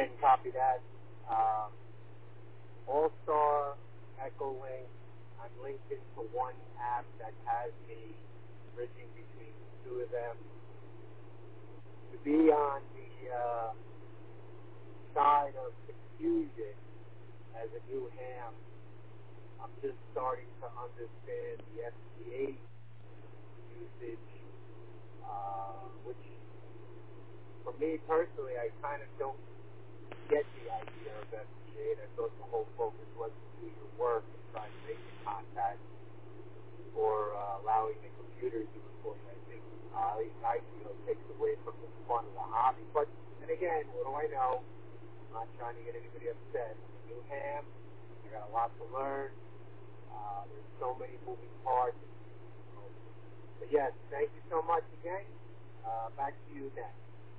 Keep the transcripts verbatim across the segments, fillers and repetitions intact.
again, copy that. Um, All-Star, Echo Link. I'm linked into one app that has me bridging between the two of them. To be on the uh, side of confusion as a new ham, I'm just starting to understand the F T A usage, uh, which for me personally, I kind of don't get the idea of F T A. And I thought the whole focus was to do your work and try to make the contact or uh, allowing the computer to do it for you. I think, uh, at least I feel, it takes away from the fun of the hobby. But then again, what do I know? I'm not trying to get anybody upset. I'm a new ham. I got a lot to learn. Uh, there's so many moving parts. But yes, thank you so much again. Uh, back to you next.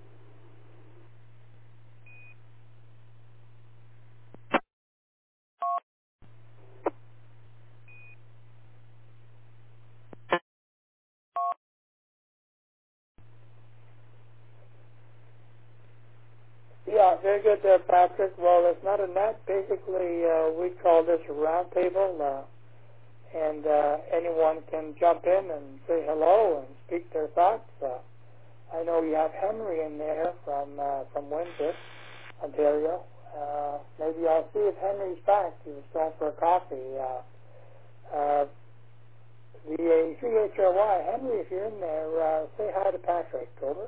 Yeah, very good there, Patrick. Well, it's not a net. Basically, uh, we call this a roundtable, uh, and uh, anyone can jump in and say hello and speak their thoughts. Uh, I know you have Henry in there from uh, from Windsor, Ontario. Uh, maybe I'll see if Henry's back. He was going for a coffee. Uh, uh, the C H R Y, Henry, if you're in there, uh, say hi to Patrick. Over.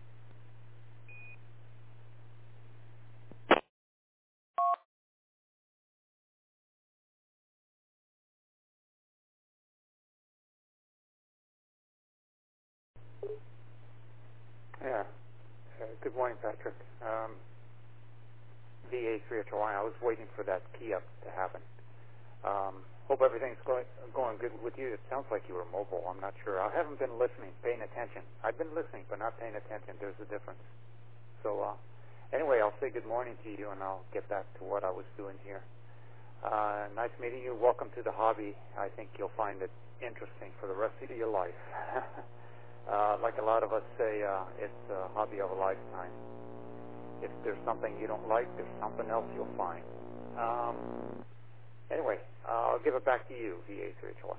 Yeah. Uh, good morning, Patrick. Um, V A three H Y. I was waiting for that key up to happen. Um, hope everything's going going good with you. It sounds like you were mobile. I'm not sure. I haven't been listening, paying attention. I've been listening, but not paying attention. There's a difference. So uh, anyway, I'll say good morning to you, and I'll get back to what I was doing here. Uh, nice meeting you. Welcome to the hobby. I think you'll find it interesting for the rest of your life. uh, like a lot of us say, uh, it's a hobby of a lifetime. If there's something you don't like, there's something else you'll find. Um, anyway, uh, I'll give it back to you, V A three H Y.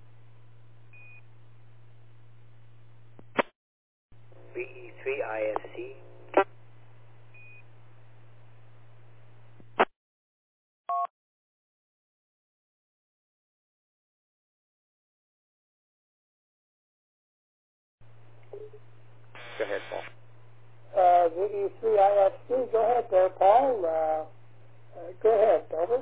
V E three I S C. Go ahead, Paul. Uh, V E three I S C, go ahead there, Paul. Uh, uh, go ahead, over.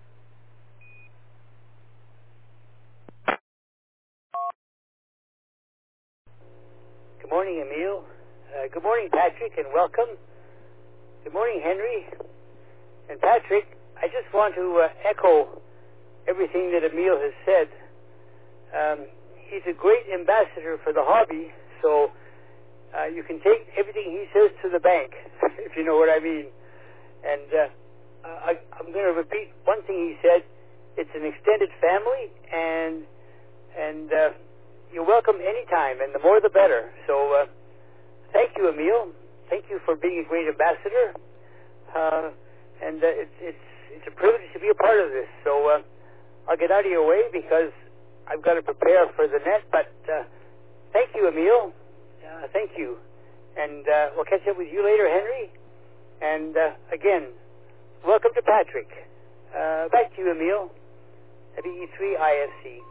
Good morning, Emil. Uh, good morning, Patrick, and welcome. Good morning, Henry. And Patrick, I just want to uh, echo everything that Emil has said. Um, he's a great ambassador for the hobby, so uh, you can take everything he says to the bank, if you know what I mean. And uh, I, I'm going to repeat one thing he said. It's an extended family, and and uh, you're welcome anytime, and the more the better. So uh, thank you, Emil. Thank you for being a great ambassador. Uh, and uh, it's it's it's a privilege to be a part of this. So uh, I'll get out of your way because I've got to prepare for the net. But uh, thank you, Emil. Uh, thank you. And uh, we'll catch up with you later, Henry. And uh, again, welcome to Patrick. Uh, back to you, Emil. V E three I S C.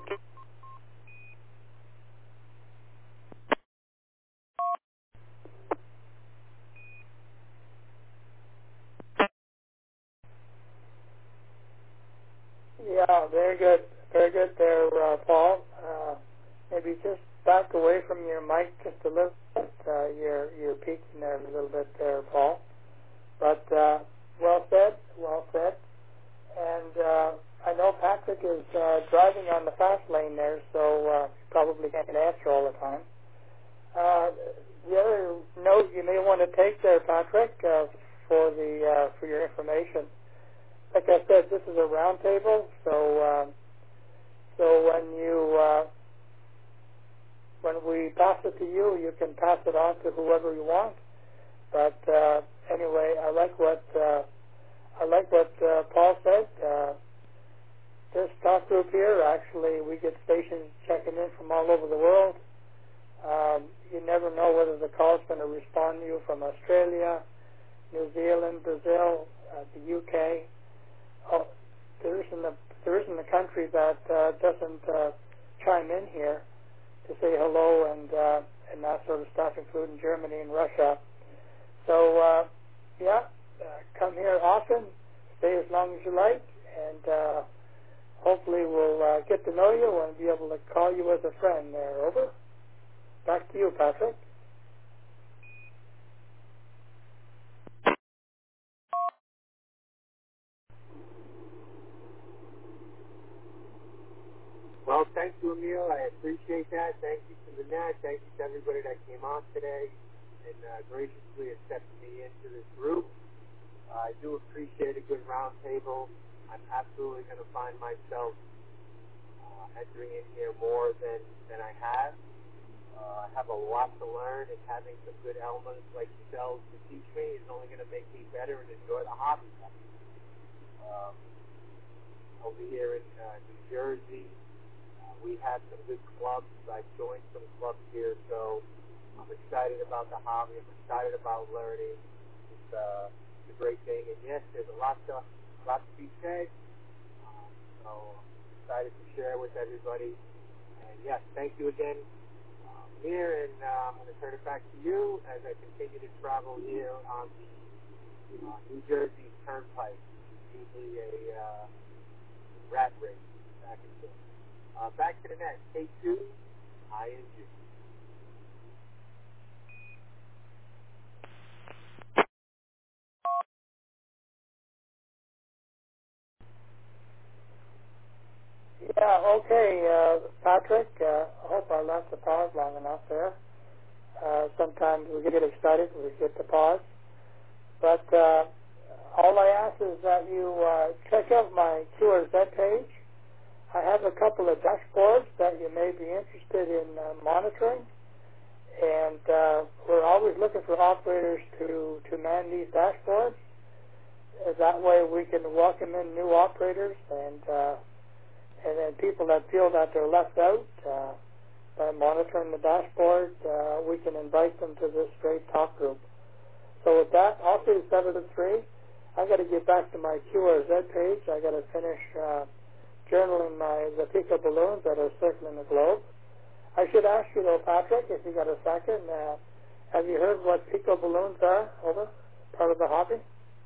Yeah, very good. Very good there, uh, Paul. Uh, maybe just back away from your mic just a little bit. Uh, you're, you're peaking there a little bit there, Paul. But uh, well said, well said. And uh, I know Patrick is uh, driving on the fast lane there, so uh, he probably can't answer all the time. Uh, the other note you may want to take there, Patrick, uh, for the uh, for your information. Like I said, this is a round table, so um, so when you uh, when we pass it to you, you can pass it on to whoever you want. But uh, anyway, I like what uh, I like what uh, Paul said. Uh, this talk group here, actually, we get stations checking in from all over the world. Um, you never know whether the call's going to respond to you from Australia, New Zealand, Brazil, uh, the U K. Oh, there isn't a there isn't a country that uh, doesn't uh, chime in here to say hello and uh, and that sort of stuff, including Germany and Russia. So uh, yeah, uh, come here often, stay as long as you like, and uh, hopefully we'll uh, get to know you and be able to call you as a friend there. Over. Back to you, Patrick. Well, thank you, Emil. I appreciate that. Thank you to Lynette. Thank you to everybody that came on today and uh, graciously accepted me into this group. Uh, I do appreciate a good round table. I'm absolutely going to find myself uh, entering in here more than, than I have. Uh, I have a lot to learn, and having some good elements like yourselves to teach me is only going to make me better and enjoy the hobby. Um, over here in uh, New Jersey, uh, we have some good clubs. I've joined some clubs here, so I'm excited about the hobby. I'm excited about learning. It's, uh, it's a great thing, and yes, there's a lot to, a lot to be said. Um, so I'm excited to share with everybody. And yes, thank you again. Here, and uh, I'm going to turn it back to you as I continue to travel here on the uh, New Jersey Turnpike, usually a uh, rat race back and forth. Uh, back to the net, K two, I N G. Yeah, okay, uh, Patrick. Uh, I hope I left the pause long enough there. Uh, sometimes we get excited when we get the pause. But uh, all I ask is that you uh, check out my Q R Z page. I have a couple of dashboards that you may be interested in uh, monitoring. And uh, we're always looking for operators to, to man these dashboards. Uh, that way we can welcome in new operators and uh, and then people that feel that they're left out. Uh, by monitoring the dashboard, uh, we can invite them to this great talk group. So with that, I'll say seven to three. I got to get back to my Q R Z page. I got to finish uh, journaling my the Pico balloons that are circling the globe. I should ask you though, Patrick, if you got a second, uh, have you heard what Pico balloons are? Over, part of the hobby.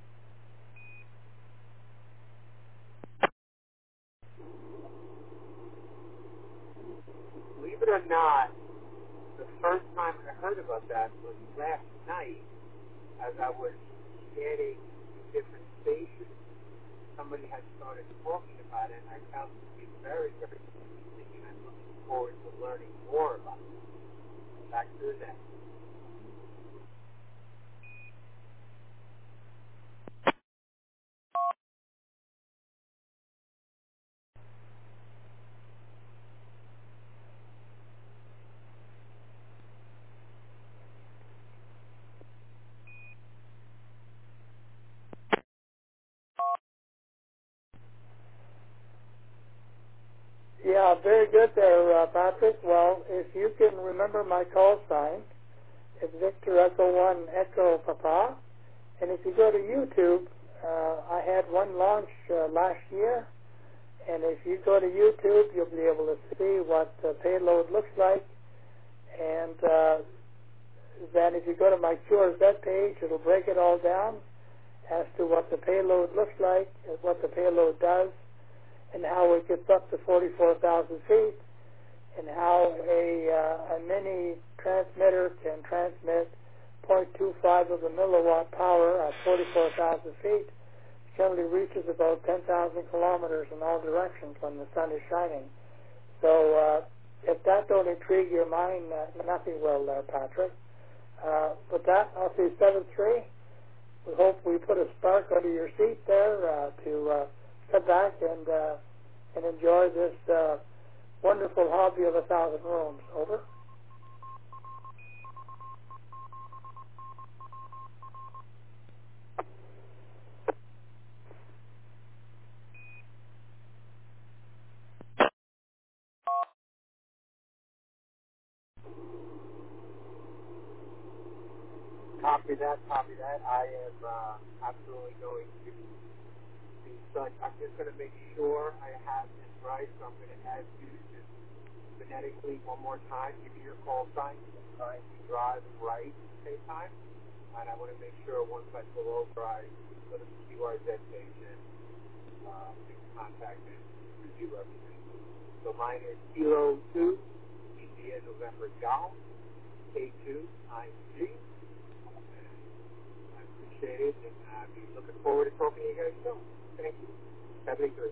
Believe it or not, the first time I heard about that was last night as I was scanning different stations. Somebody had started talking about it, and I found it to be very, very interesting, and I'm looking forward to learning more about it. Back to the net. Yeah, very good there, uh, Patrick. Well, if you can remember my call sign, it's Victor Echo One Echo Papa. And if you go to YouTube, uh, I had one launch uh, last year. And if you go to YouTube, you'll be able to see what the payload looks like. And uh, then if you go to my Q R Z page, it'll break it all down as to what the payload looks like, what the payload does, and how it gets up to forty-four thousand feet, and how a, uh, a mini transmitter can transmit zero point two five of a milliwatt power at forty-four thousand feet. It generally reaches about ten thousand kilometers in all directions when the sun is shining. So uh, if that don't intrigue your mind, uh, nothing will, uh, Patrick. Uh, with that, I'll say seven three. We hope we put a spark under your seat there uh, to uh, sit back and uh, and enjoy this uh, wonderful hobby of a thousand rooms. Over. Copy that, copy that. I am uh, absolutely going to do such. I'm just going to make sure I have this right, so I'm going to add you just phonetically one more time. Give me your call sign. Uh, if you drive and write at the same time. And I want to make sure once I pull over, I go to the Q R Z page and uh, make contact and review everything. So mine is Kilo two, India, November, Golf, K two, I N G. I appreciate it, and I'll be looking forward to talking to you guys soon. Thank you. seventy-three.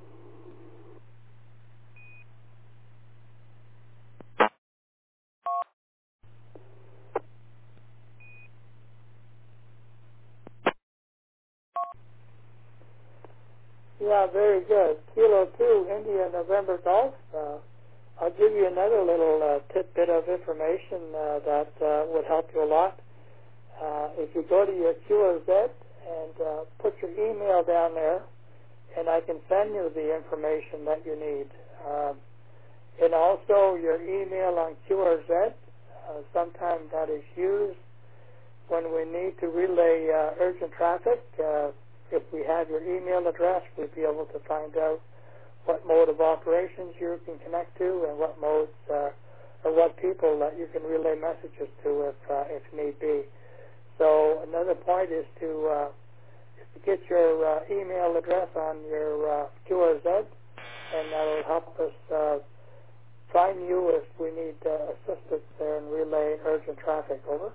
Yeah, very good. Kilo two, India, November, Golf. Uh, I'll give you another little uh, tidbit of information uh, that uh, would help you a lot. Uh, if you go to your Q R Z and uh, put your email down there, and I can send you the information that you need. Um, and also your email on Q R Z, uh, sometimes that is used when we need to relay uh, urgent traffic. Uh, if we have your email address, we'll be able to find out what mode of operations you can connect to and what modes uh, or what people that you can relay messages to if, uh, if need be. So another point is to, uh, is to get your uh, email address on your uh, Q R Z, and that will help us uh, find you if we need uh, assistance there in relaying urgent traffic. Over.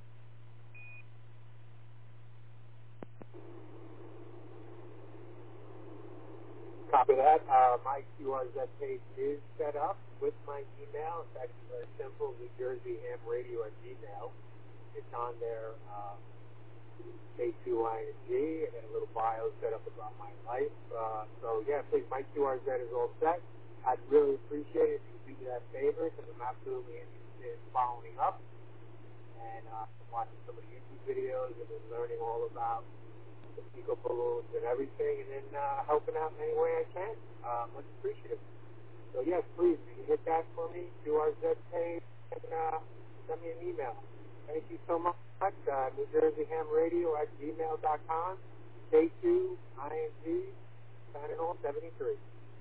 Copy that. Uh, my Q R Z page is set up with my email. It's actually very simple, New Jersey Ham Radio at Gmail. It's on there, uh, K two I N G, and then a little bio set up about my life. Uh, so, yeah, please, my Q R Z is all set. I'd really appreciate it if you could do me that favor, because I'm absolutely interested in following up and uh, watching some of the YouTube videos and then learning all about the Pico balloons and everything, and then uh, helping out in any way I can. Uh, much appreciated. So, yes, please, you can hit that for me, Q R Z page, and uh, send me an email. Thank you so much. Uh, New Jersey Ham Radio at gmail dot com, K two I N G, signing off, seventy-three.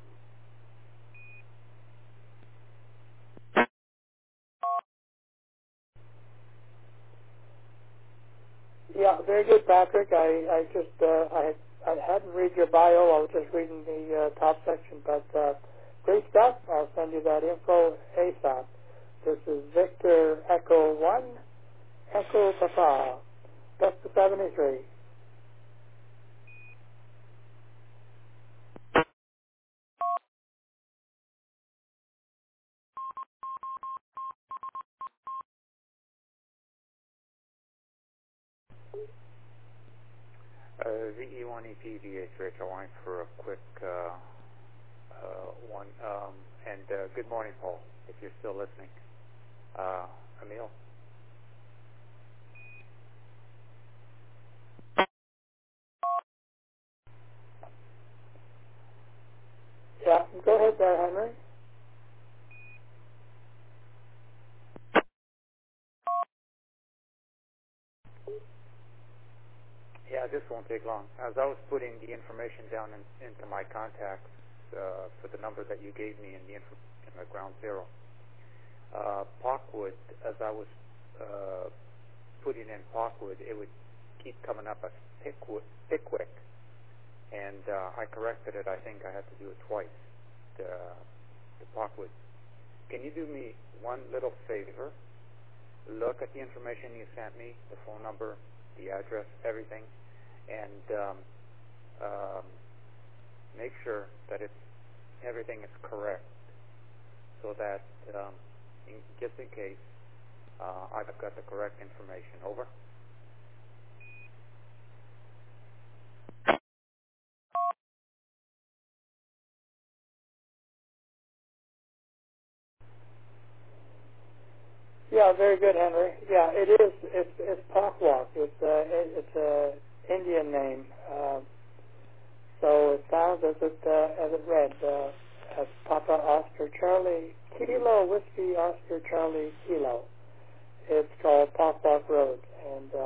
Yeah, very good, Patrick. I, I just uh, I I hadn't read your bio. I was just reading the uh, top section, but uh, great stuff. I'll send you that info ASAP. This is Victor Echo One, Echo Papa, Delta seventy-three. Uh, V E one E P V H Rachel line for a quick uh, uh, one. Um, and uh, good morning, Paul, if you're still listening. Uh, Emil? Yeah, go ahead there, Henry. Yeah, this won't take long. As I was putting the information down in, into my contacts uh, for the number that you gave me in the, inf- in the ground zero, uh, Parkwood, as I was uh, putting in Parkwood, it would keep coming up as Pickwood, Pickwick, and uh, I corrected it. I think I had to do it twice, the, the Parkwood. Can you do me one little favor? Look at the information you sent me, the phone number, the address, everything, and um, um, make sure that it's everything is correct, so that um, in, just in case uh, I've got the correct information. Over. Yeah, very good, Henry. Yeah, it is. It's it's Pakwak. It's a it's a Indian name. Uh, so it sounds as it uh, as it read uh, as Papa Oscar Charlie Kilo Whiskey Oscar Charlie Kilo. It's called Pakwak Road, and uh,